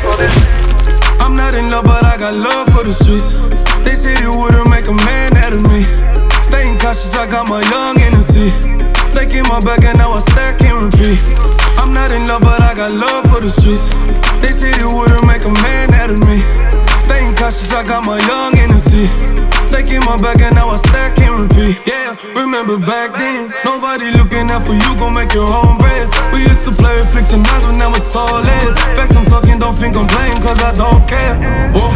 I'm not in love, but I got love for the streets. They said it wouldn't make a man out of me. Staying cautious, I got my young Hennessy. Taking my bag and now I stack and repeat. I'm not in love, but I got love for the streets. They said it wouldn't make a man out of me. Staying cautious, I got my young Hennessy. Taking my bag and now I stack and repeat. Yeah, remember back then, nobody looking out for you, gon' make your own bread. We used to play with flicks and knives, but now it's all lit. Facts I'm talking, don't think I'm playing, cause I don't care. Whoa.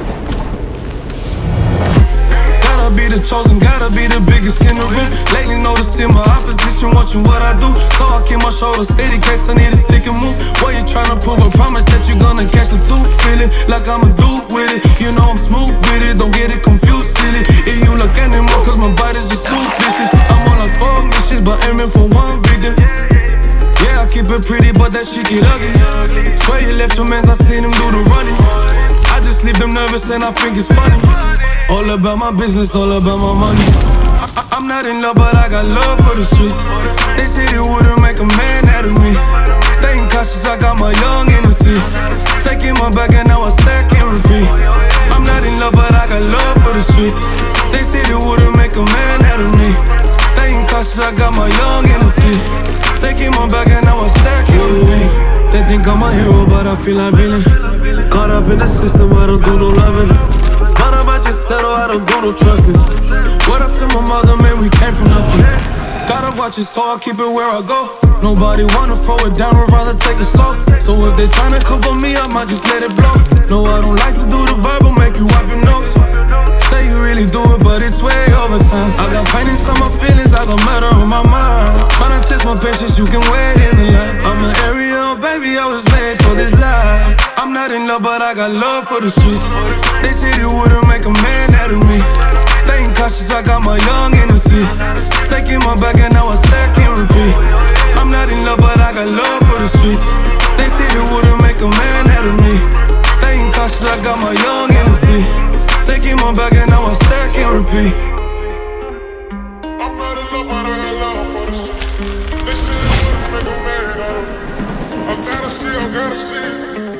Gotta be the chosen, gotta be the biggest in the room. Lately noticing my opposition, watching what I do. So I keep my shoulders steady, case I need a stick and move. What you tryna prove? I promise that you gonna catch the tooth. Feeling like I'm a dude with it. You know I'm smooth with it, don't get it confused, silly. If you look anymore, cause my body's just too vicious. I'm on like 4 missions, but aiming for one victim. Yeah, I keep it pretty, but that shit get ugly. Swear you left your mans, I seen him do the running. I just leave them nervous and I think it's funny. All about my business, all about my money. I'm not in love, but I got love for the streets. They said it wouldn't make a man out of me. Staying cautious, I got my young Hennessy. Taking my bag and now I stack and repeat. I'm not in love, but I got love for the streets. They said it wouldn't make a man out of me. Staying cautious, I got my young Hennessy. Taking my bag and now I stack and repeat. They think I'm a hero, but I feel like villain. Caught up in the system, I don't do no loving. But I might just settle, I don't do no trusting. What up to my mother, man, we came from nothing. Gotta watch it, so I keep it where I go. Nobody wanna throw it down, I'd rather take a soul. So if they tryna cover me, I might just let it blow. No, I don't like to do the vibe, I'll make you wipe your nose. Say you really do it, but it's way over time. I got pain inside my feelings, I got murder on my mind. Tryna test my patience, you can wait in the line. I'm an Ariel, baby, I was made for this life. I'm not in love, but I got love for the streets. They said it wouldn't make a man out of me. Staying cautious, I got my young Hennessy. Taking my bag and now I stack and repeat. I'm not in love, but I got love for the streets. They said it wouldn't make a man out of me. Staying cautious, I got my young Hennessy. Taking my bag and now I stack and repeat. I'm not in love, but I got love for the streets. They said it wouldn't make a man out of me. I gotta see.